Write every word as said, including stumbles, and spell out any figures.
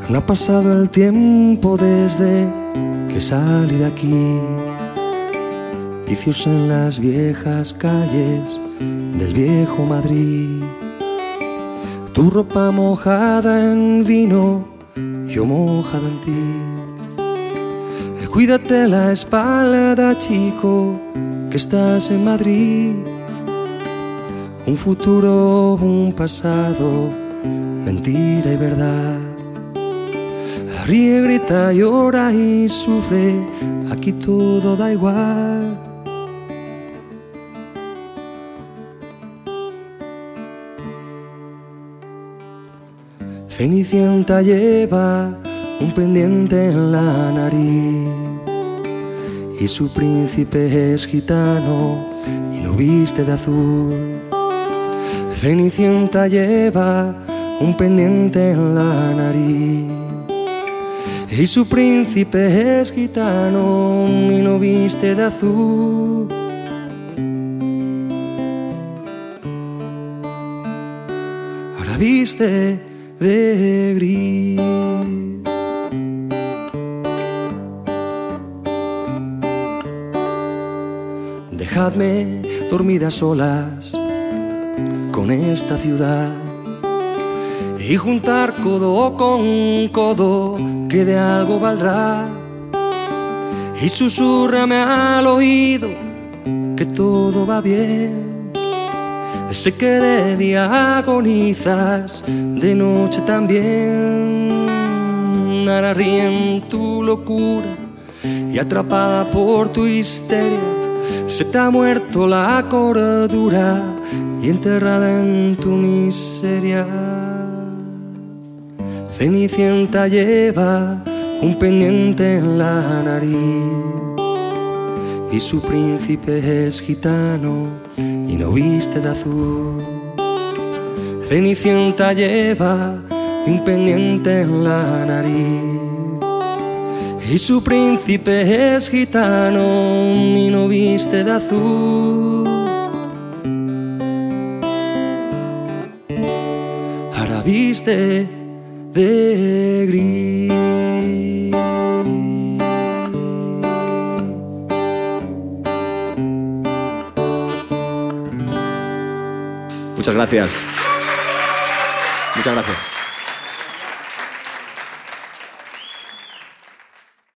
No ha pasado el tiempo desde que salí de aquí. Vicios en las viejas calles del viejo Madrid. Tu ropa mojada en vino, yo mojado en ti. Cuídate la espalda, chico, que estás en Madrid. Un futuro, un pasado, mentira y verdad. Ríe, grita, llora y sufre, aquí todo da igual. Cenicienta lleva un pendiente en la nariz y su príncipe es gitano y no viste de azul. Cenicienta lleva un pendiente en la nariz y su príncipe es gitano y no viste de azul. Ahora viste de gris. Dejadme dormir a solas con esta ciudad y juntar codo con codo, que de algo valdrá. Y susúrrame al oído que todo va bien. Sé que de día agonizas, de noche también. Ahora ríe en tu locura y atrapada por tu histeria, se te ha muerto la cordura y enterrada en tu miseria. Cenicienta lleva un pendiente en la nariz y su príncipe es gitano y no viste de azul. Cenicienta lleva un pendiente en la nariz y su príncipe es gitano y no viste de azul. Ahora viste de gris. Muchas gracias. Muchas gracias.